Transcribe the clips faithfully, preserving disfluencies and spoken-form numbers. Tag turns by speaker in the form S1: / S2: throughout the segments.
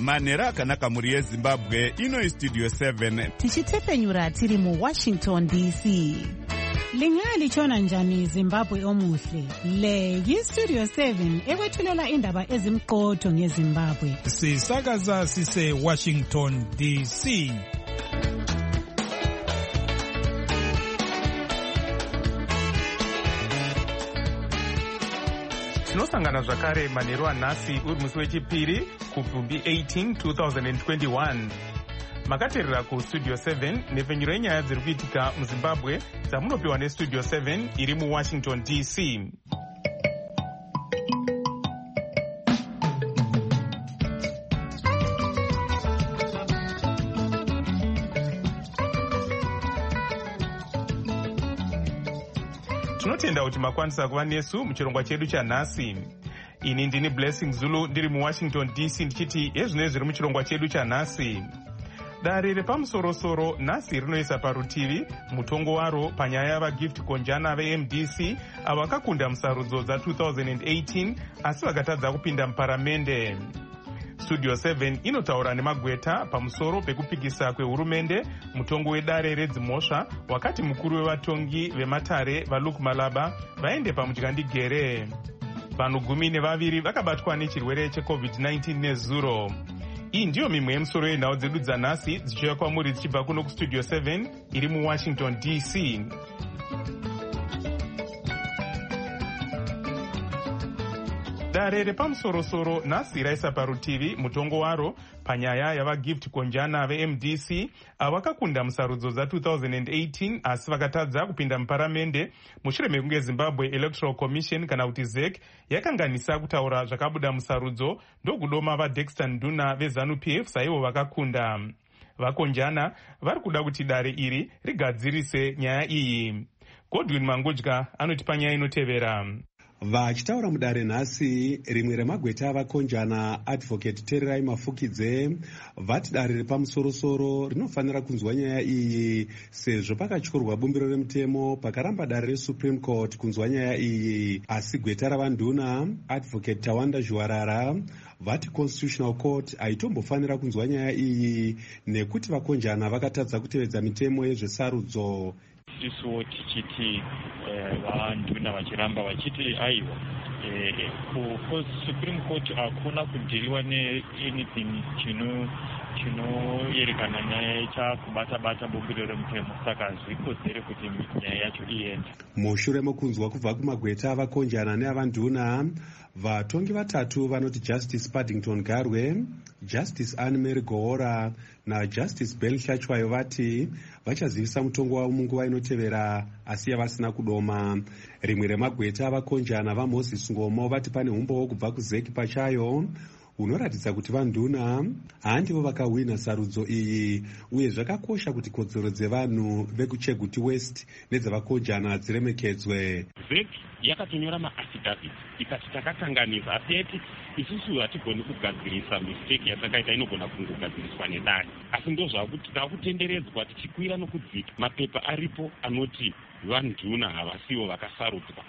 S1: manhero akanaka mhuri yezimbabwe. Ino studio seven
S2: tichitefenyura tiri muwashington D C.
S3: Lingalitshona njani Zimbabwe omuhle? Le yi-Studio seven ekwethulela indaba ezimqotho ngeZimbabwe.
S4: Sisakaza sise Washington D C.
S5: Tinosangana zvakare manheru anhasi uri musi wechipiri kuBvumbi eighteen twenty twenty-one. Makateerera kuStudio seven nepfenyuro yenyaya dziri kuitika muZimbabwe dzamunopiwa neStudio seven iri muWashington D C. Tinotenda kuti makwanisa kuva nesu muchirongwa chedu chanhasi. Ini ndini Blessing Zulu ndiri muWashington D C ndichiti ezvinezvi zviri muchirongwa chedu chanhasi. Dare repamusorosoro nhasi rinoisa parutivi mutongo waro panyaya yavagift konjana veM D C avo vakakunda musarudzo dza-twenty eighteen asi vakatadza kupinda muparamende. Studio seven inotaura nemagweta pamusoro pekupikisa kwehurumende mutongo wedare redzimhosva wakati mukuru wevatongi vematare vaLuke Malaba vaende pamudyandigere. Vanhu gumi nevaviri vakabatwa nechirwere checovid nineteen nezuro. Iyi ndiyo mimwe yemusoro yenhau dzedu dzanhasi dzichiuya kwamuri dzichibva kuno kuStudio seven iri muWashington D C. Dare repamusorosoro nhasi raisa parutivi mutongo waro panyaya yavagift konjana veM D C avo vakakunda musarudzo dza-twenty eighteen asi vakatadza kupinda muparamende mushure mekunge Zimbabwe Electoral Commission kana kuti Z E C yakanganisa kutaura zvakabuda musarudzo ndokudoma vaDexter Nduna veZANU P F saivo vakakunda. Vakonjana vari kuda kuti dare iri rigadzirise nyaya iyi. Godwin Mangodya anoti panyaya inotevera.
S6: Vachitaura mudare nhasi, rimwe remagweta avakonjana Advocate Tererai Mafukidze vati dare repamusorosoro rinofanira kunzwa nyaya iyi sezvo pakatyorwa bumbiro remutemo pakaramba dare reSupreme Court kunzwa nyaya iyi, asi gweta ravanduna Advocate Tawanda Zhuwarara vati Constitutional Court haitombofanira kunzwa nyaya iyi nekuti vakonjana vakatadza kutevedza mitemo yezvesarudzo.
S7: Isuwo tichiti vanduna vachiramba vachiti aiwa kuSupreme Court hakuna kudhiriwa neanything chino chinoyerekana nyaya chakubata-bata bumbiro remutemo, saka zvikozere kuti nyaya yacho iende.
S6: Mushure mekunzwa kubva kumagweta avakonjana neavanduna, vatongi vatatu vanoti Justice Paddington Garwe, Justice Anne Mary Gohora naJustice Bell Hlachwayo vati vachazivisa mutongo wavo munguva inotevera asi yavasina kudoma. Rimwe remagweta avakonjana vaMoses Ngomo vati pane umbowo kubva kuZ E C pachayo unoratidza kuti vanduna handivo vakahwina sarudzo iyi uye zvakakosha kuti kodzero dzevanhu vekuCheguti West nedzavakonjana dziremekedzwe.
S7: Z E C yakatonyora maaffidavit ikati takakanganisa asi yati isusu hatigoni kugadzirisa mistake yatakaita inogona kungogadziriswa nedare, asi ndo zvakuti takutenderedzwa tichikwira nokudzika. Mapepa aripo anoti vanduna havasiwo vakasarudzwa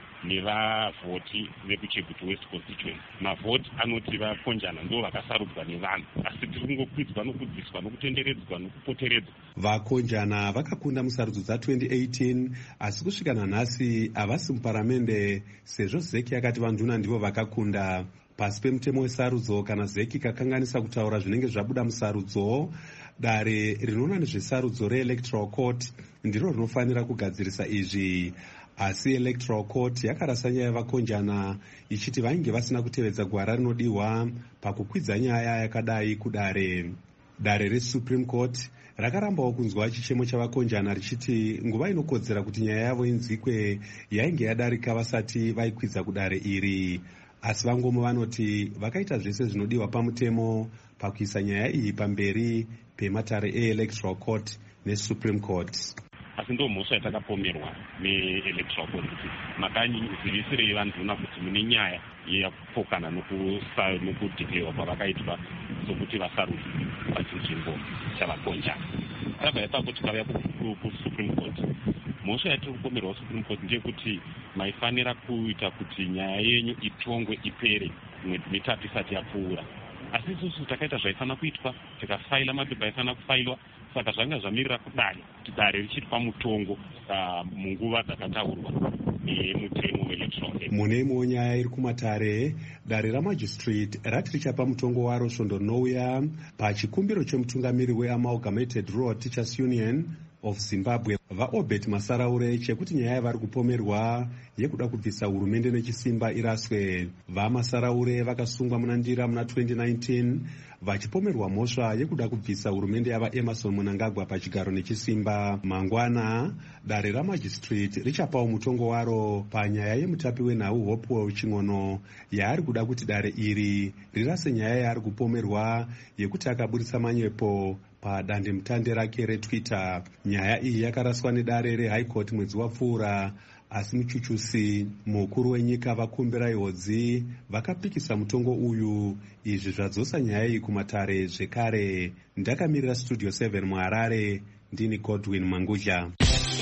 S7: nevavhoti vekuCheguti West constituency. Mavhoti anoti vakonjana ndo vakasarudzwa nevanhu, asi tiri kungokwidzwa nokudziswa nokutenderedzwa nokupoteredzwa.
S6: Vakonjana vakakunda musarudzo dza-twenty eighteen asi kusvika nanhasi havasi muparamende sezvo Z E C yakati vanduna ndivo vakakunda. Pasi pemutemo wesarudzo kana Z E C ikakanganisa kutaura zvinenge zvabuda musarudzo, dare rinoona nezvesarudzo reElectoral Court ndiro rinofanira kugadzirisa izvi. Asi Electoral Court yakarasa nyaya yavakonjana ichiti vainge vasina kutevedza gwara rinodiwa pakukwidza nyaya yakadai kudare. Dare reSupreme Court rakarambawo kunzwa chichemo chavakonjana richiti nguva inokodzera kuti nyaya yavo inzikwe yainge yadarika vasati vaikwidza kudare iri. Asi vangomo vanoti vakaita zvese zvinodiwa pamutemo pakuisa nyaya iyi pamberi pematare eElectoral Court neSupreme Court.
S7: Asi ndo mhosva yatakapomerwa neElectoral Court kuti makanzivisirei vanduna kuti mune nyaya yakupokana nokudhikirewa kwavakaitwa sokuti vasarudzwe pachinzvimbo chavakonjana. Tabva ipapo tikauya kuSupreme Court. Mhosva yatiri kupomerwa kuSupreme Court ndeyekuti maifanira kuita kuti nyaya yenyu itongwe ipere mwedzi mitatu isati yapfuura. asi isusu takaita zvaifanira kuitwa, tikafaila mapepa aifanira kufailwa, saka zvanga zvamirira kudare kuti dare richiitwa mutongo munguva dzakataurwa nemutemo welectoral.
S6: Mune imwewo nyaya iri kumatare, dare ramagistrate rati richapa mutongo waro svondo rinouya pachikumbiro chemutungamiri weAmalgamated Rural Teachers Union of Zimbabwe vaobert Masaraure chekuti nyaya yavari kupomerwa yekuda kubvisa hurumende nechisimba iraswe. VaMasaraure vakasungwa muna ndira muna twenty nineteen vachipomerwa mhosva yekuda kubvisa hurumende yava Emerson Mnangagwa pachigaro nechisimba. Mangwana dare ramagistrate richapawo mutongo waro panyaya yemutapi wenhau Hopewell Ching'ono yaari kuda kuti dare iri rirase nyaya yaari kupomerwa yekuti akaburitsa manyepo padandemutande rake reTwitter. Nyaya iyi yakaraswa nedare reHigh Court mwedzi wapfuura, asi muchuchusi mukuru wenyika vakumbira ihodzi vakapikisa mutongo uyu. Izvi zvadzosa nyaya iyi kumatare zvekare. Ndakamirira Studio seven muHarare, ndini Godwin Manguja.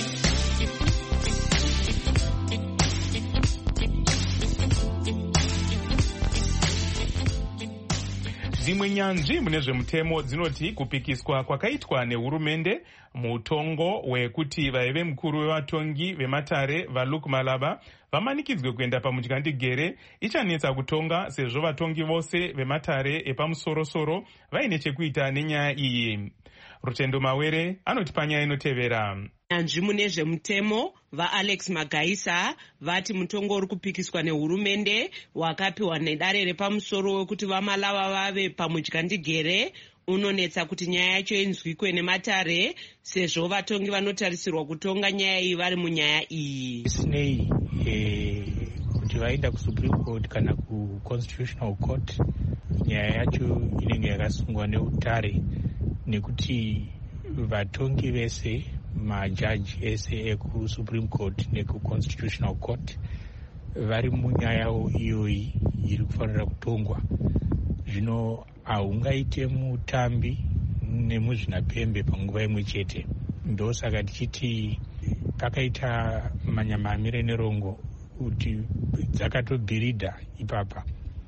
S5: Dzimwe nyanzvi mune zvemutemo dzinoti kupikiswa kwakaitwa nehurumende mutongo wekuti vaive mukuru wevatongi vematare vaLuke Malaba vamanikidzwe kuenda pamutyandegere ichanetsa kutonga, sezvo vatongi vose vematare epamusorosoro vaine chekuita nenyaya iyi. Rutendo Mawere anoti panyaya inotevera.
S8: Nyanzvi mune zvemutemo vaAlex Magaisa vati mutongo uri kupikiswa nehurumende wakapiwa nedare repamusoro wekuti vaMalava vave pamudyandigere unonetsa kuti nyaya yacho inzwikwe nematare, sezvo vatongi vanotarisirwa kutonga nyaya iyi vari munyaya iyi.
S9: Isinei eh, kuti vaenda kuSupreme Court kana kuConstitutional Court, nyaya yacho inenge yakasungwa neutare, nekuti vatongi vese majaji ese ekuSupreme Court nekuConstitutional Court vari munyaya iyoyi iri kufanira kutongwa. Zvino haungaite mutambi nemuzvinapembe panguva imwe chete. Ndosaka tichiti pakaita manyamamire nerongo kuti dzakatobhiridha ipapa.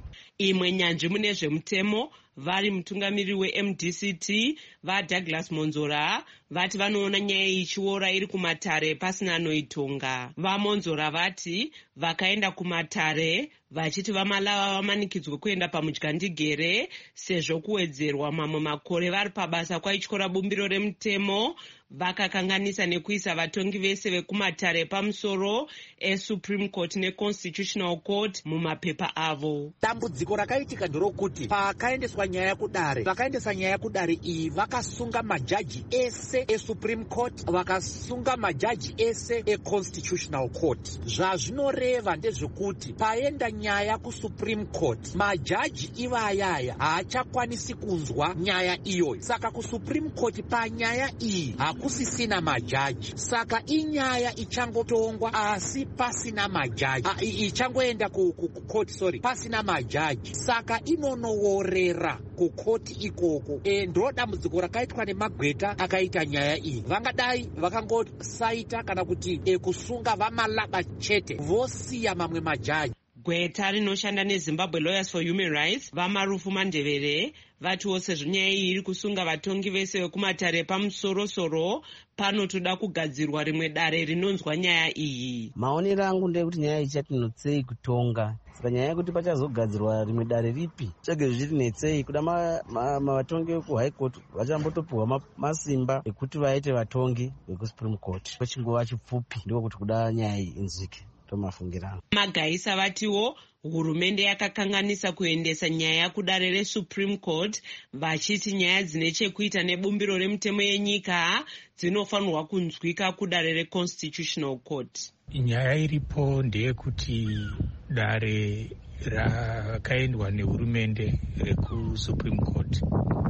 S8: Imwe nyanzvi mune zvemutemo vari mutungamiri weM D C T vaDouglas Monzora vati vanoona nyaya ichiora iri kumatare pasina anoitonga. VaMonzora vati vakaenda kumatare vachiti vaMalava vamanikidzwe kuenda pamudyandigere sezvo kuwedzerwa mamwe makore vari pabasa kwaityora bumbiro remutemo, vakakanganisa nekuisa vatongi vese vekumatare pamusoro eSupreme Court neConstitutional Court mumapepa avo.
S10: Dambudziko rakaitika nderokuti pakaendeswa nyaya kudare, vakaendesa nyaya kudare iyi vakasunga majaji ese eSupreme Court, vakasunga majaji ese eConstitutional Court. Zvazvinoreva ndezvekuti paenda nyaya kuSupreme Court, majaji ivayaya haachakwanisi kunzwa nyaya iyoyi. Saka kuSupreme Court panyaya iyi hakusisina majaji, saka inyaya ichangotongwa asi pasina majaji, ha, ichangoenda ku, ku, ku court sorry pasina majaji, saka inonoworera kukoti ikoko. E, ndo dambudziko rakaitwa nemagweta akaita nyaya iyi. Vangadai vakangosaita kana kuti e, kusunga vaMalaba chete vosiya mamwe majaji.
S8: Gweta rinoshanda neZimbabwe Lawyers for Human Rights vaMarufu Mandevere vatiwo sezvo nyaya iyi iri kusunga vatongi vese vekumatare pamusorosoro, panotoda kugadzirwa rimwe dare rinonzwa nyaya iyi.
S11: Maonero angu ndekuti nyaya iyi chatinotsei kutonga, saka nyaya yekuti pachazogadzirwa rimwe dare ripi chege zvirinetsei, kuda vatongi vekuHigh Court vachambotopiwa masimba ekuti vaite vatongi vekuSupreme Court kwechinguva chipfupi, ndiko kuti kuda nyaya iyi inzwike.
S8: Magaisa vatiwo hurumende yakakanganisa kuendesa nyaya kudare reSupreme Court, vachiti nyaya dzine chekuita nebumbiro remutemo yenyika dzinofanirwa kunzwika kudare reConstitutional Court.
S9: Nyaya iripo ndeyekuti dare rakaendwa nehurumende rekuSupreme Court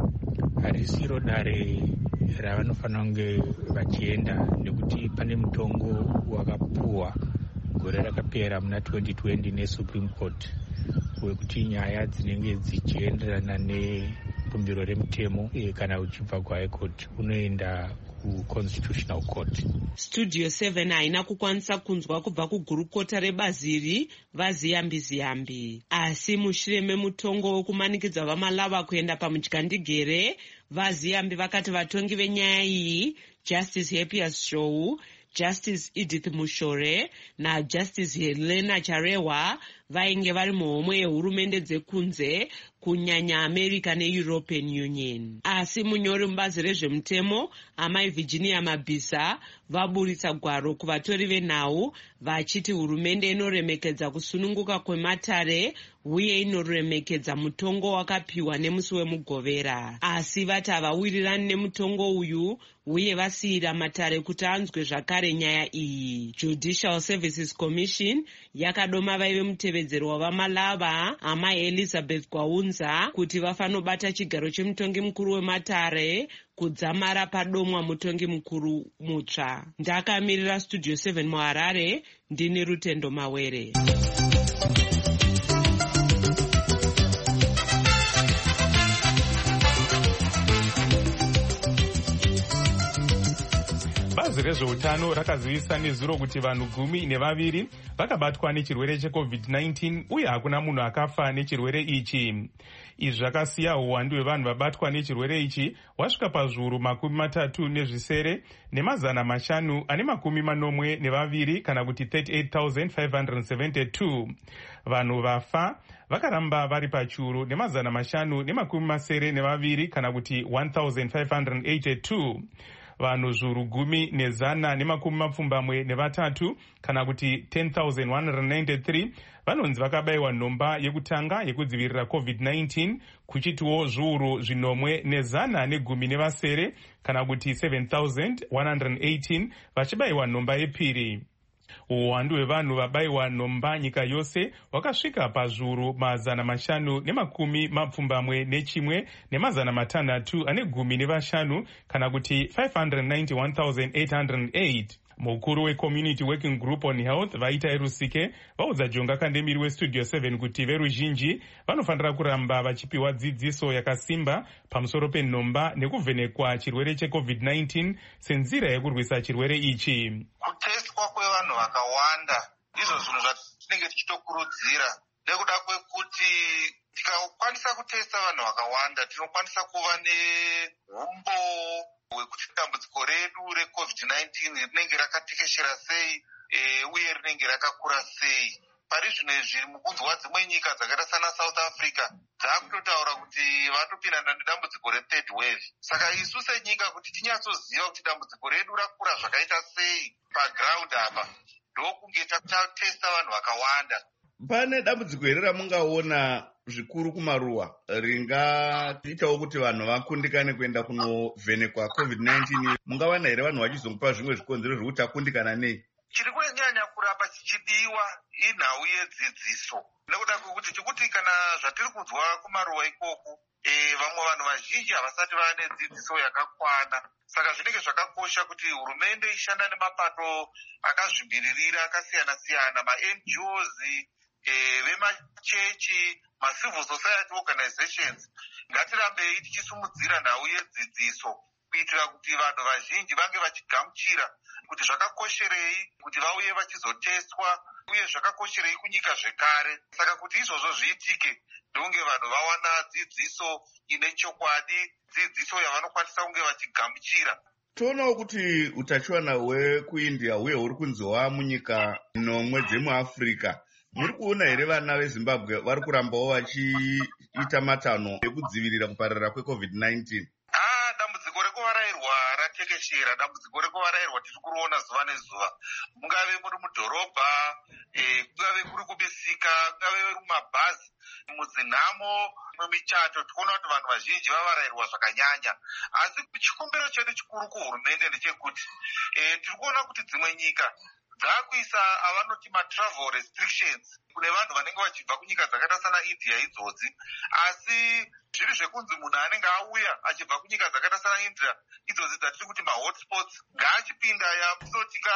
S9: harisiro dare ravanofanira kunge vachienda, nekuti pane mutongo wakapuwa gore rakapera muna twenty twenty neSupreme Court wekuti nyaya dzinenge dzichienderana nebumbiro remutemo e, kana uchibva kuHigh Court unoenda kuconstitutional court.
S8: Studio seven haina kukwanisa kunzwa kubva kugurukota rebazi iri vaziyambi-ziyambi, asi mushure memutongo wekumanikidza vamalava kuenda pamudyandigere, vaziyambi vakati vatongi venyaya iyi, Justice Hapias Show, Justice Edith Mushore naJustice Helena Charewa vainge vari muhomwe yehurumende dzekunze kunyanya America neEuropean Union. Asi munyori mubazi rezvemutemo amai Virginia Mabisa vaburitsa gwaro kuvatori venhau vachiti hurumende inoremekedza kusununguka kwematare uye inoremekedza mutongo wakapiwa nemusi wemugovera, asi vati havawirirani nemutongo uyu uye vasiyira matare kuti anzwe zvakare nyaya iyi. Judicial Services Commission yakadoma vaive mutevedzero wavamalava amai Elizabeth Gwaunza kuti vafanobata chigaro chemutongi mukuru wematare kudzamara padomwa mutongi mukuru mutsva. Ndakamirira Studio seven muHarare, ndini Rutendo Mawere.
S5: Bazi rezveutano rakazivisa nezuro kuti vanhu gumi nevaviri vakabatwa nechirwere checovid nineteen uye hakuna munhu akafa nechirwere ichi. Izvi zvakasiya uwandu hwevanhu vabatwa nechirwere ichi wasvika pazviuru makumi matatu nezvisere nemazana mashanu ane makumi manomwe nevaviri kana kuti thirty-eight thousand five hundred seventy-two. Vanhu vafa vakaramba vari pachiuru nemazana mashanu nemakumi masere nevaviri kana kuti one thousand five hundred eighty-two. Vanhu zviuru gumi nezana nemakumi mapfumbamwe nevatatu kana kuti ten thousand one hundred ninety-three vanonzi vakabayiwa nhomba yekutanga yekudzivirira covid nineteen, kuchitiwo zviuru zvinomwe nezana negumi nevasere kana kuti seven thousand one hundred eighteen vachibayiwa nhomba yepiri. Uwandu hwevanhu vabayiwa nhomba nyika yose wakasvika pazviuru mazana mashanu nemakumi mapfumbamwe nechimwe nemazana matanhatu ane gumi nevashanu kana kuti five hundred ninety-one thousand eight hundred eight. Mukuru weCommunity Working Group on Health vaita Rusike vaudza Jonga Kandemiri weStudio seven kuti veruzhinji vanofanira kuramba vachipiwa dzidziso yakasimba pamusoro penhomba nekuvhenekwa chirwere checovid nineteen senzira yekurwisa chirwere ichi.
S12: Kutestwa kwevanhu vakawanda izvo zvinhu zvatinenge tichitokurudzira nekuda kwekuti tikakwanisa kutesta vanhu vakawanda tinokwanisa kuva nehumbo hwekuti dambudziko redu recovid nineteen rinenge rakatekeshera sei e, uye rinenge rakakura sei. Pari zvino izvi mukunzwa dzimwe nyika dzakaita sana South Africa dzakutotaura kuti vatopinda nedambudziko rethird wave. Saka isu senyika kuti tinyatsoziva kuti dambudziko redu rakura zvakaita sei paground apa ndokunge tatesta vanhu vakawanda.
S13: Pane dambudziko here ramungaona zvikuru kumaruwa ringaitawo kuti vanhu vakundikane kuenda kunovhenekwa covid nineteen? Mungawana here vanhu vachizongopa zvimwe zvikonzero zvekuti akundikana nei?
S12: Chiri kunyanya kurapa chichidiwa inhau yedzidziso, nekuda kwekuti tikuti kana zvatiri kunzwa kumaruwa ikoko e, vamwe vanhu vazhinji havasati vane dzidziso yakakwana. Saka zvinenge zvakakosha kuti hurumende ishanda nemapato akazvimiririra akasiyana siyana, ma-N G Os, e, vemachechi, ma-civil society organizations. Ngatirambei tichisumudzira nhau yedzidziso kuitira kuti vanhu vazhinji vange vachigamuchira kuti zvakakosherei kuti vauye vachizotestwa uye zvakakosherei kunyika zvekare. Saka kuti izvozvo zviitike ndokunge vanhu vawana dzidziso ine chokwadi, dzidziso yavanokwanisa kunge vachigamuchira.
S13: Toonawo kuti utachiwana hwekuindia uye huri kunziwa munyika nomwe dzemuAfrica. Muri kuona here vana veZimbabwe vari kurambawo vachiita matanho ekudzivirira kupararira kwecovid nineteen?
S12: Ah, dambudziko rekuvarairwa ratekeshera, dambudziko rekuvarairwa tiri kuroona zuva nezuva. Mungave muri mudhorobha, eh, kungave kuri kubisika, kungave muri mumabhazi, mudzinhamo, mumichato, tikuona kuti vanhu vazhinji vavarairwa zvakanyanya. Asi chikumbiro chedu chikuru kuhurumende ndechekuti eh, tiri kuona kuti dzimwe nyika dzakuisa avanoti ma-travel restrictions kune vanhu vanenge vachibva kunyika dzakaita sana India idzodzi. Asi zviri zvekunzi munhu anenge auya achibva kunyika dzakaita sana India idzodzi dzatiri kuti ma-hotspots ngaachipinda yamusotika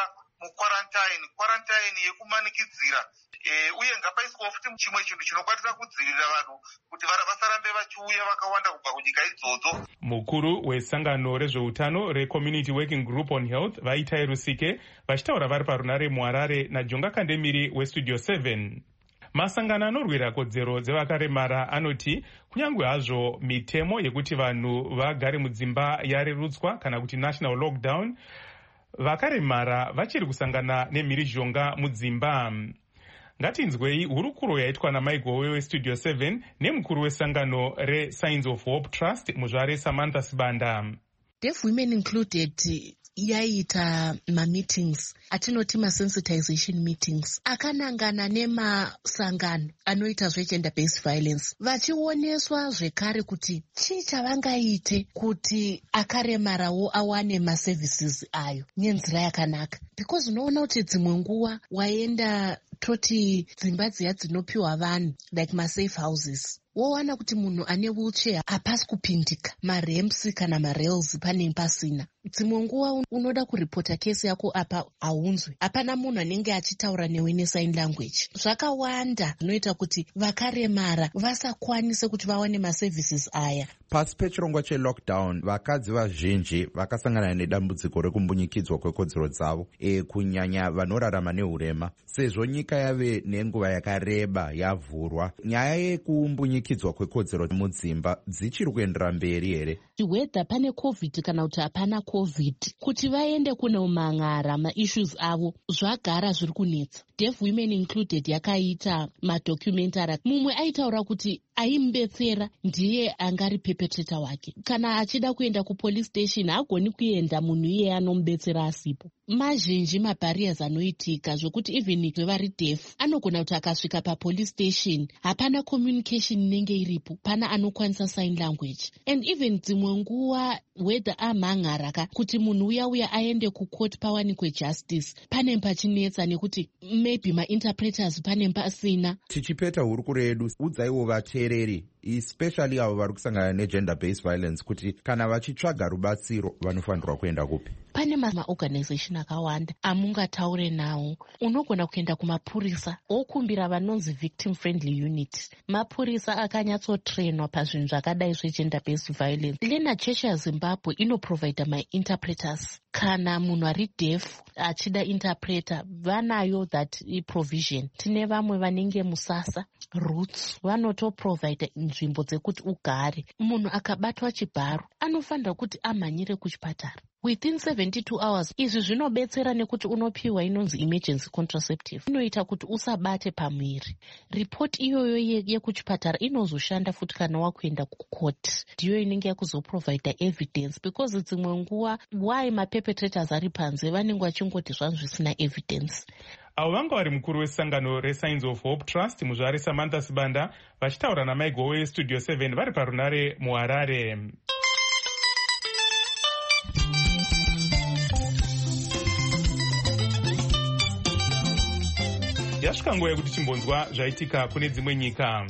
S12: mukwarantine kwarantine yekumanikidzira e, uye ngapaiswawo futi chimwe chinhu chinokwanisa kudzivirira vanhu kuti vasarambe vachiuya vakawanda kubva kunyika idzodzo.
S5: Mukuru wesangano rezveutano reCommunity Working Group on Health vaitai Rusike vachitaura vari parunare muHarare naJonga Kandemiri weStudio seven. Masangano anorwira kodzero dzevakaremara anoti kunyange hazvo mitemo yekuti vanhu vagare mudzimba yarerutswa kana kuti national lockdown, vakaremara vachiri kusangana nemhirizhonga mudzimba. Ngatinzwei hurukuro yaitwa namaigove weStudio seven nemukuru wesangano reSigns of Hope Trust muzvare Samantha Sibanda.
S14: Deaf women included yaita ma-meetings atinoti ma-sensitization meetings akanangana nemasangano anoita zve-gender based violence vachioneswa zvekare kuti chii chavangaite kuti akaremarawo awane ma-services ayo nenzira yakanaka, because unoona kuti dzimwe nguva waenda toti dzimba dziya dzinopiwa vanhu like ma-safe houses wowana kuti munhu ane wheelchair hapasi kupindika, maremsi kana marails pane pasina. Dzimwe nguva unoda kuripota kesi yako apa haunzwi, hapana munhu anenge achitaura newe nesign language. Zvakawanda zvinoita kuti vakaremara vasakwanise kuti vawane maservices aya.
S15: Pasi pechirongwa chelockdown, vakadzi vazhinji vakasangana nedambudziko rekumbunyikidzwa kwekodzero dzavo, e, kunyanya vanorarama neurema. Sezvo nyika yave nenguva yakareba yavhurwa, nyaya yekumbunyikidzwa kwekodzero mudzimba dzichiri kuendera mberi here?
S14: Whether pane covid kana kuti hapana covid, kuti vaende kuno mang'ara ma-issues avo zvagara zviri kunetsa. Deaf women included yakaita madocumentary. Mumwe aitaura kuti aimbetsera ndiye angari perpetrator wake. Kana achida kuenda kupolice station hagoni kuenda munhu iye anomubetsera asipo. Mazhinji mabarriers anoitika zvokuti even vari deaf anogona kuti akasvika papolice station hapana communication inenge iripo, pana anokwanisa sign language. And even dzimwe nguva whether amhan'ara kuti munhu uya uya aende kucourt pawanikwe justice pane pachinetsa nekuti maybe ma-interpreters pane pasina.
S15: Tichipeta hurukuro yedu, udzaiwo vateereri especially avo vari kusangana negender based violence kuti kana vachitsvaga rubatsiro vanofanirwa kuenda kupi?
S14: Pane ma-organization akawanda amungataure nawo. Unogona kuenda kumapurisa okumbira vanonzi victim friendly unit. Mapurisa akanyatsotrainwa pazvinhu zvakadai zve-gender based violence. Lena Church yaZimbabwe inoprovide ma-interpreters. Kana munhu ari deaf achida interpreter vanayo that provision. Tine vamwe vanenge Musasa, Roots vanotoprovide nzvimbo dzekuti ugare. Munhu akabatwa chibharo anofanira kuti amhanyire kuchipatara within seventy-two hours. Izvi zvinobetsera nekuti unopiwa inonzi emergency contraceptive, inoita kuti usabate pamwiri. Report iyoyo yekuchipatara inozoshanda futi kana wakuenda kucourt, ndiyo inenge yakuzoprovide evidence, because dzimwe nguva why ma-perpetrators ari panze vanenge vachingoti zvangu zvisina evidence.
S5: Avo vanga vari mukuru wesangano reSigns of Hope Trust muzvare Samantha Sibanda vachitaura namaigove weStudio seven vari parunare muHarare. Yasvika nguva yekuti chimbonzwa zvaitika kune dzimwe nyika.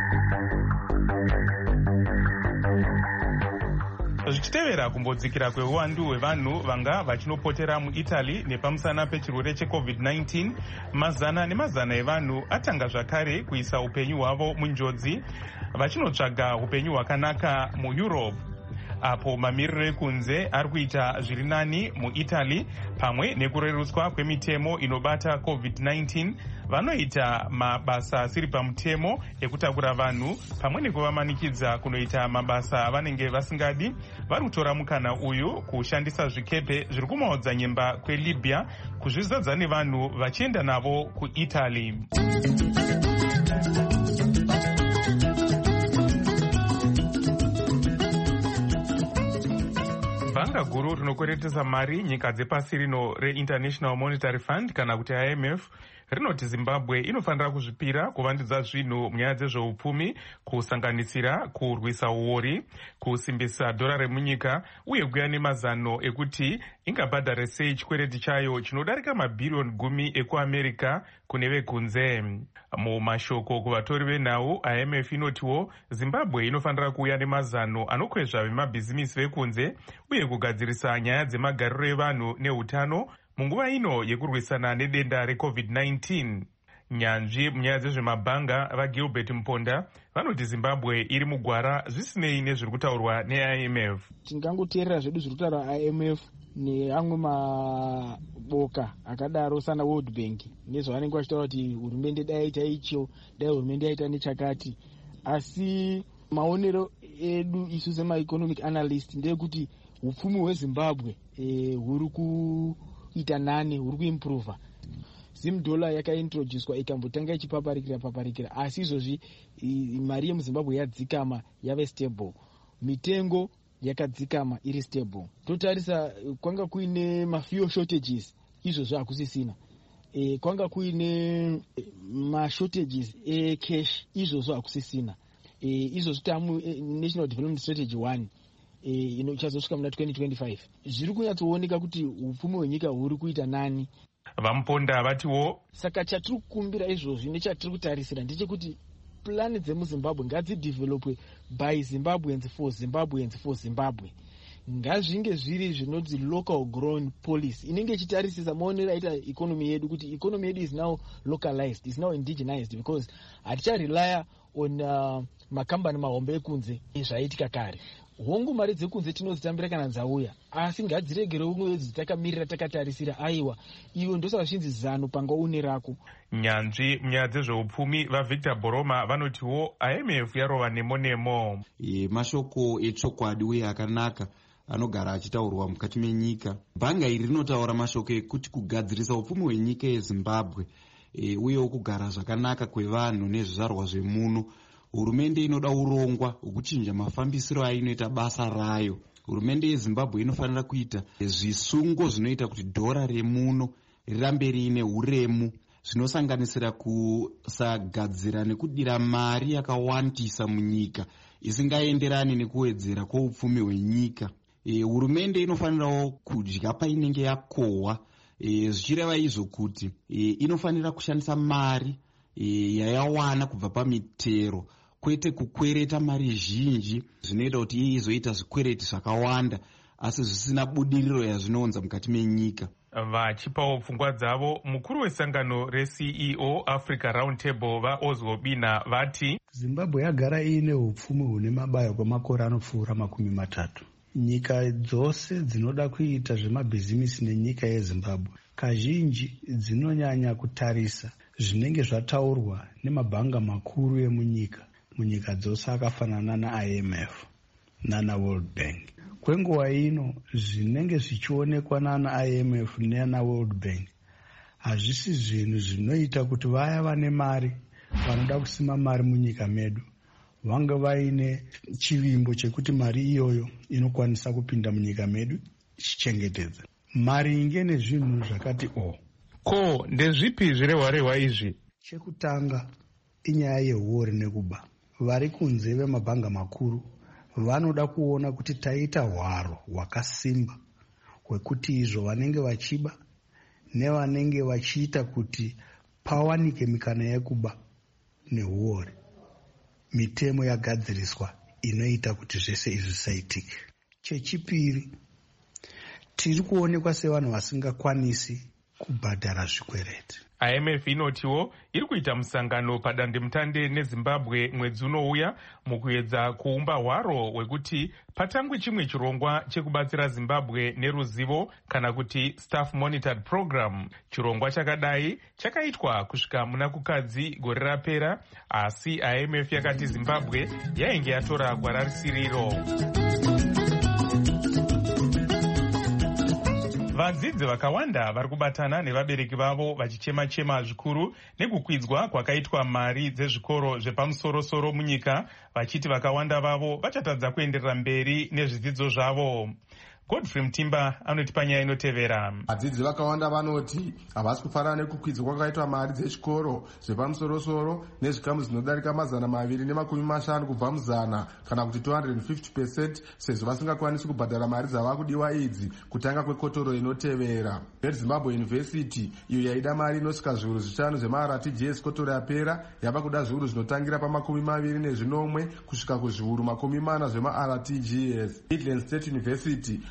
S5: Zvichitevera kumbodzikira kweuwandu hwevanhu vanga vachinopotera muItaly nepamusana pechirwere checovid nineteen, mazana nemazana evanhu atanga zvakare kuisa upenyu hwavo munjodzi vachinotsvaga upenyu hwakanaka muEurope. Apo mamiriro ekunze ari kuita zviri nani muItaly pamwe nekurerutswa kwemitemo inobata covid nineteen, vanoita mabasa asiri pamutemo ekutakura vanhu pamwe nekuvamanikidza kunoita mabasa avanenge vasingadi. Vari kutora mukana uyu kushandisa zvikepe zviri kumaodza nyemba kweLibya kuzvizadza nevanhu vachienda navo kuItaly. Bhanga guru rinokweretesa mari nyika dzepasi rino reInternational Monetary Fund kana kuti I M F rinoti Zimbabwe inofanira kuzvipira kuvandudza zvinhu munyaya dzezveupfumi, kusanganisira kurwisa uori, kusimbisa dhora remunyika uye kuuya nemazano ekuti ingabhadhare sei chikwereti chayo chinodarika mabhiriyoni gumi ekuAmerica kune vekunze. Mumashoko kuvatori venhau, I M F inotiwo Zimbabwe inofanira kuuya nemazano anokwezva vemabhizimisi vekunze uye kugadzirisa nyaya dzemagariro evanhu neutano, munguva ino yekurwisana nedenda recovid nineteen. Nyanzvi munyaya dzezvemabhanga vaGilbert Mponda vanoti Zimbabwe iri mugwara zvisinei nezviri kutaurwa ne-I M F.
S16: Tingangoteerera zvedu zviri kutaurwa I M F neamwe maboka akadaro sana World Bank nezvavanenge vachitaura kuti hurumende dai yaita icho, dai hurumende yaita nechakati. Asi maonero edu isu sema-economic analyst ndeyekuti upfumi hweZimbabwe e, huri kuita nani, huri kuimprova. Zim dollar yakaintroducedwa ikambotanga ichipaparikira paparikira, asi izvozvi mari yemuZimbabwe yadzikama yave stable, mitengo yakadzikama iri stable. Totarisa kwanga kuine mafuel shortages, izvozvi hakusisina. E, kwanga kuine mashortages ecash, izvozvi hakusisina. E, izvozvi tamu e, National Development Strategy one e, inochazosvika muna twenty twenty-five. Zviri kunyatsooneka kuti upfumi hwenyika huri kuita nani.
S5: Vamponda vatiwo
S16: saka chatiri kukumbira izvozvi nechatiri kutarisira ndechekuti plani dzemuZimbabwe ngadzidevelopwe by Zimbabweans for Zimbabweans for Zimbabwe. Ngazvinge zviri zvinonzi local grown policy inenge ichitarisisa maonero aita economy yedu kuti economy yedu is now localized, is now indigenized, because haticharelya on uh, makambani mahombe ekunze zvaitika kare. Hongu mari dzekunze tinozitambira kana dzauya, asi ngadziregerewo mwedzi takamirira takatarisira. Aiwa, iwe ndosaka zvinzi zano panga une rako.
S5: Nyanzvi munyaya dzezveupfumi vaVictor Boroma vanotiwo I M F yarova nemo nemo.
S17: E, mashoko echokwadi uye akanaka anogara achitaurwa mukati menyika. Bhanga iri rinotaura mashoko ekuti kugadzirisa upfumi hwenyika yeZimbabwe e, uyewo kugara zvakanaka kwevanhu nezvizvarwa zvemuno. Hurumende inoda urongwa hwekuchinja mafambisiro ainoita basa rayo. Hurumende yeZimbabwe inofanira kuita zvisungo zvinoita kuti dhora remuno rirambe riine uremu, zvinosanganisira kusagadzira nekudira mari yakawandisa munyika isingaenderani nekuwedzera kwoupfumi hwenyika. E, hurumende inofanirawo kudya painenge yakohwa, e, zvichireva izvo kuti e, inofanira kushandisa mari e, yayawana kubva pamitero, kwete kukwereta mari zhinji zvinoita kuti iye izoita zvikwereti zvakawanda asi zvisina budiriro yazvinounza mukati menyika.
S5: Vachipawo pfungwa dzavo, mukuru wesangano reC E O Africa Roundtable vaOzwo Bina vati
S18: Zimbabwe yagara iine upfumi hune mabayo kwemakore anopfuura makumi matatu. Nyika dzose dzinoda kuita zvemabhizimisi nenyika yeZimbabwe kazhinji dzinonyanya kutarisa zvinenge zvataurwa nemabhanga makuru emunyika munyika dzose akafanana naI M F nana World Bank. Kwenguva ino zvinenge zvichionekwa nana I M F nana World Bank hazvisi zvinhu zvinoita kuti vaya vane mari vanoda kusima mari munyika medu vange vaine chivimbo chekuti mari iyoyo inokwanisa kupinda munyika medu ichichengetedza mari inge nezvinhu zvakati o.
S5: Ko ndezvipi zvirehwarehwa izvi?
S18: Chekutanga inyaya yehuori nekuba. Vari kunze vemabhanga makuru vanoda kuona kuti taita hwaro hwakasimba hwekuti izvo vanenge vachiba nevanenge vachiita kuti pawanike mikana yekuba nehuori, mitemo yagadziriswa inoita kuti zvese izvi zvisaitike. Chechipiri, tiri kuonekwa sevanhu vasingakwanisi kubhadhara zvikwereti.
S5: I M F inotiwo iri kuita musangano padandemutande neZimbabwe mwedzi unouya mukuedza kuumba hwaro hwekuti patangwe chimwe chirongwa chekubatsira Zimbabwe neruzivo kana kuti staff monitored program. Chirongwa chakadai chakaitwa kusvika muna kukadzi gore rapera, asi I M F yakati Zimbabwe yainge yatora gwara risiriro. Vadzidzi vakawanda vari kubatana nevabereki vavo vachichema-chema zvikuru nekukwidzwa kwakaitwa mari dzezvikoro zvepamusoro-soro munyika, vachiti vakawanda vavo vachatadza kuenderera mberi nezvidzidzo zvavo. Godfrey Mtimba anoti panyaya inotevera.
S19: Vadzidzi vakawanda vanoti havasi kufanana nekukwidzwa kwakaitwa mari dzezvikoro zvepamusoro-soro nezvikamu zvinodarika mazana maviri nemakumi mashanu kubva muzana kana kuti two hundred fifty percent sezvo vasingakwanisi kubhadhara mari dzava kudiwa idzi kutanga kwekotoro inotevera. Zimbabwe University iyo yaida mari inosvika zviuru zvishanu zvema-R T G S kotoro yapera yava kuda zviuru zvinotangira pamakumi maviri nezvinomwe kusvika kuzviuru makumi mana zvema-R T G S. Midland State University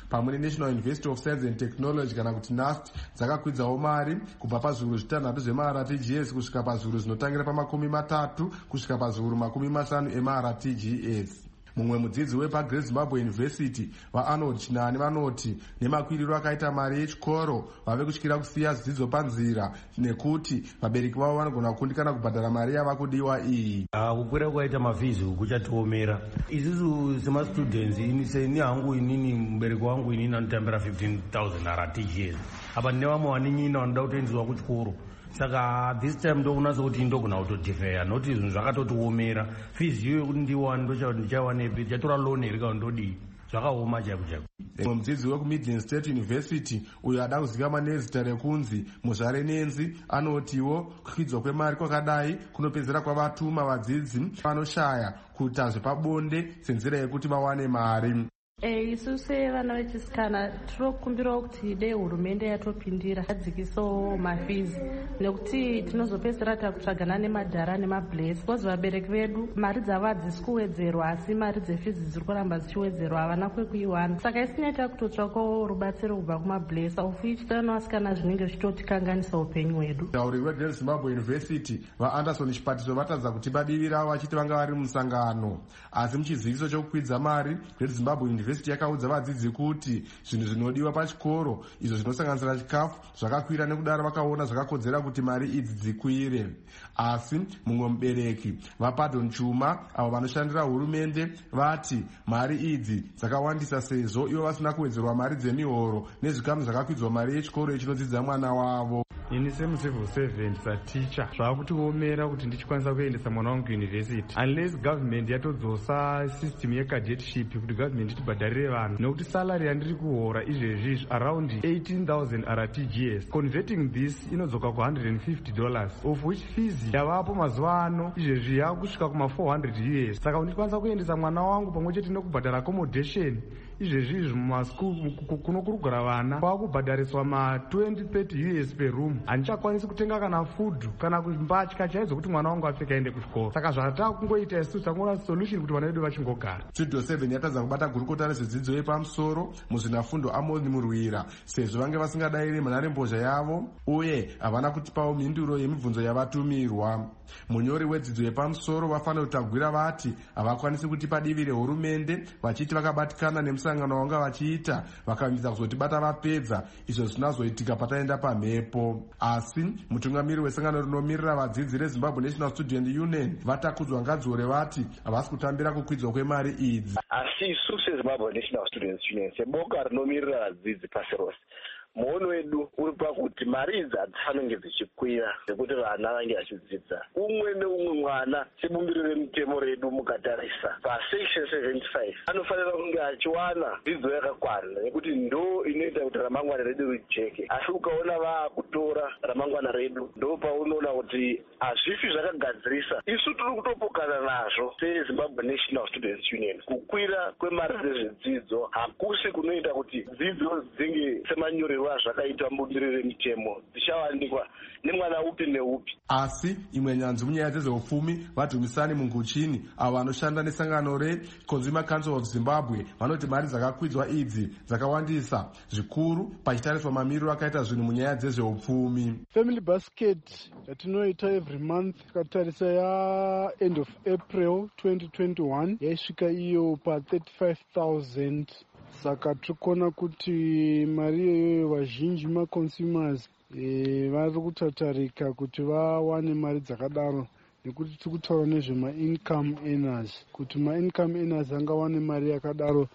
S19: pamwe nenational university of science and technology kana kuti nast dzakakwidzawo mari kubva pazviuru zvitanhatu zvema-rtgs kusvika pazviuru zvinotangira pamakumi matatu kusvika pazviuru makumi mashanu ema-rtgs. mumwe mudzidzi wepaGreat Zimbabwe University vaarnold chinani vanoti nemakwiriro akaita mari yechikoro vave kutyira kusiya zvidzidzo panzira nekuti vabereki vavo vanogona kukundikana kubhadhara mari yava kudiwa iyi.
S20: kukwira kwaita mafees kuchatiomera isusu semastudents ini hangu inini mubereki wangu inini anotambira fifteen thousand rtgs apa ndine vamwe vaninyina vanoda kutoendeswa kuchikoro saka this time ndokunatsa kuti ndogona kutodifeya noti zvinhu zvakatotiomera fees iyoyo kuti ndiwani ndochati ndichawanepi ndichatora loan here kana ndodii zvakaoma chaiko chaiko.
S19: mumwe mudzidzi wekumiddling state university uyo ada kuzivikanwa nezita rekunzi muzvare nenzi anotiwo kukwidzwa kwemari kwakadai kunopedzera kwavatuma vadzidzi vanoshaya kuita zvepabonde senzira yekuti vawane mari.
S21: E, isu sevana vechisikana tinokumbirawo kuti dei hurumende yatopindira yadzikisawo mafees nekuti tinozopedzera takutsvagana nemadhara nemablesi kozi vabereki vedu mari dzavo hadzisi kuwedzerwa asi mari dzefees dziri kuramba dzichiwedzerwa havana kwekuiwana saka isinaita kutotsvakawo rubatsiro kubva kumablesi of which tano vasikana zvinenge zvichitotikanganisa upenyu hwedu.
S19: tauri weGreat Zimbabwe University vaanderson chipatiso vatadza kuti badivira vachiti vanga vari musangano asi muchiziviso chokukwidza mari Great Zimbabwe University University yakaudza vadzidzi kuti zvinhu zvinodiwa pachikoro izvo zvinosanganisira chikafu zvakakwira nekudaro vakaona zvakakodzera kuti mari idzi dzikwire. Asi mumwe mubereki vaPardon Chuma avo vanoshandira hurumende vati mari idzi dzakawandisa sezvo ivo vasina kuwedzerwa mari dzemihoro nezvikamu zvakakwidzwa mari yechikoro ichinodzidza mwana wavo.
S22: ini semucivil servant saticha zvakutiomera kuti ndichikwanisa kuendesa mwana wangu university unless government yatodzosa system yecadetship kuti government itibhadharire vanhu nekuti salary yandiri kuhora izvezvizvi around eighteen thousand rtgs converting this inodzoka ku one hundred fifty dollars of which fees yavapo mazuva ano izvezvi yakusvika kuma four hundred us saka ndichikwanisa kuendesa mwana wangu pamwe chete nekubhadhara accommodation izvezvizvi mumaskulu kuno kurugara vana kwakubhadhariswa ma twenty thirty us per room handichakwanisi kutenga kana food kana mbatya chaidzo kuti mwana wangu apfeka aende kuchikoro saka zvatava kungoita isu tangoona solution kuti vana vedu vachingogara. Studio seven yatadza kubata gurukota rezvedzidzo yepamusoro muzvinafundo Amoni Murwira sezvo vange vasingadayiri mhanharembozha yavo uye havana kutipawo mhinduro yemibvunzo yavatumirwa. Munyori wedzidzo yepamusoro vafanira kutagwira vati havakwanisi kutipa divi rehurumende vachiti vakabatikana nemusangano wanga vachiita vakaindisa kuzotibata vapedza izvo zvinazoitika pataenda pamhepo. Asi mutungamiri wesangano rinomirira vadzidzi reZimbabwe National Student Union vatakudzwa ngadzore vati havasi kutambira kukwidzwa kwemari idzi.
S23: Asi isu seZimbabwe National Students Union seboka rinomirira vadzidzi pasi rose muono wedu uri pakuti mari idzi hadzifanonge dzichikwira nekuti vana vange vachidzidza. Umwe neumwe mwana sebumbiro remutemo redu mukatarisa pasection seventy-five anofanira kunge achiwana dzidzo yakakwana nekuti ndo inoita kuti ramangwana redu rijeke. Asi ukaona vaakutora ramangwana redu ndo paunoona kuti hazvifi zvakagadzirisa. Isu tiri kutopokana nazvo seZimbabwe National Students Union. Kukwira kwemari dzezvidzidzo hakusi kunoita kuti dzidzo dzinge semanyorerwa zvakaitwa mbumbiro remutemo dzichawanikwa nemwana upi neupi.
S19: Asi imwe nyanzvi munyaya dzezveupfumi vadhumisani munguchini avo vanoshanda nesangano reConsumer Council of Zimbabwe vanoti mari dzakakwidzwa idzi dzakawandisa zvikuru pachitariswa mamiriro akaita zvinhu munyaya dzezveupfumi.
S24: Family basket yatinoita every month katarisa ya end of April twenty twenty-one yaisvika iyo pa thirty-five thousand. Saka tikona kuti mari iyoyo vazhinji maconsumers e, vari kutatarika kuti vawane mari dzakadaro nekuti tiri kutaura nezvemaincome earners kuti maincome earners angawane mari yakadaro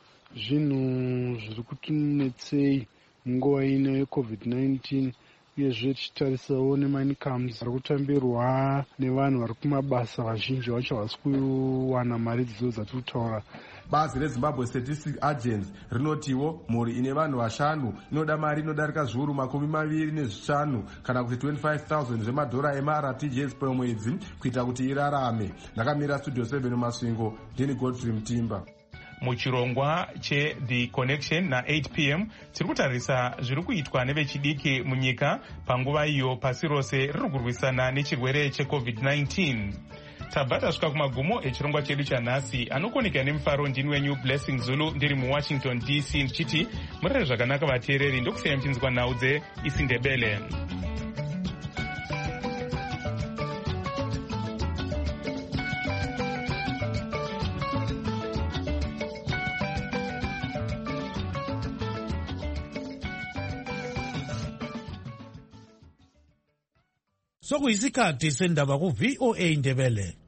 S24: zvinhu zviri kutinetsei nguva ino yecovid nineteen uyezve tichitarisawo nemaincomes ari kutambirwa nevanhu vari kumabasa vazhinji vacho havasi kuwana mari dzidzo dzatiri kutaura.
S19: Bazi reZimbabwe Statistics Agency rinotiwo mhuri ine vanhu vashanu inoda mari inodarika zviuru makumi maviri nezvishanu kana kuti twenty-five thousand zvemadhora ema-rtgs pamwedzi kuita kuti irarame. Ndakamira Studio seven Masvingo ndini Godfrey Mutimba.
S5: Muchirongwa che The Connection na eight p m tiri kutarisa zviri kuitwa nevechidiki munyika panguva iyo pasi rose riri kurwisana nechirwere checovid nineteen. tabva tasvika kumagumo echirongwa chedu chanhasi. Anokonika nemufaro ndini wenyu Blessing Zulu ndiri muwashington D C ndichiti murere zvakanaka vateereri, ndokusiyai muchinzwa nhau dzeIsindebele.
S1: Sokuyisikhathi sendaba ku V O A Indebele.